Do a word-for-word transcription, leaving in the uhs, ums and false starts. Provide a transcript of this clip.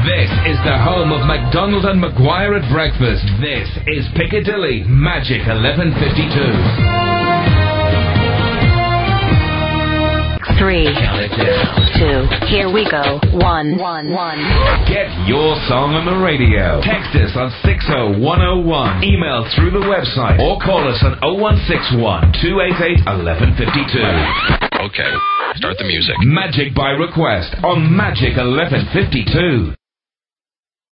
This is the home of McDonald and Maguire at breakfast. This is Piccadilly Magic eleven fifty-two. Three, Count it down. two, here we go. One, one, one. Get your song on the radio. Text us on six oh one oh one. Email through the website or call us on oh one six one, two eight eight, eleven fifty-two. Okay, start the music. Magic by request on Magic eleven fifty-two.